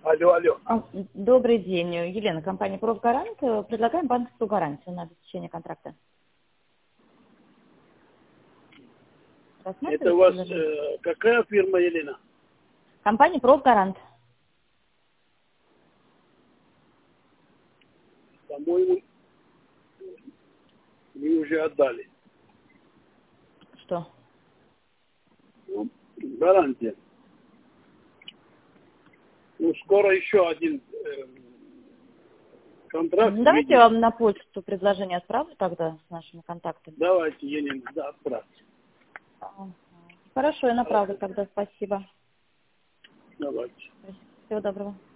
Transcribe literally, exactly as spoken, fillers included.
Алло, алло. А, Добрый день, Елена, компания «Профгарант». Предлагаем банковскую гарантию на обеспечение контракта. Это у вас э, какая фирма, Елена? Компания «Профгарант». По-моему, вы уже отдали. Что? Ну, гарантия. Ну, скоро еще один э, контракт. Давайте видите? я вам на почту предложение отправлю тогда с нашими контактами. Давайте, Елена, да, отправьте. Ага. Хорошо, я направлю тогда, спасибо. Давайте. Всего доброго.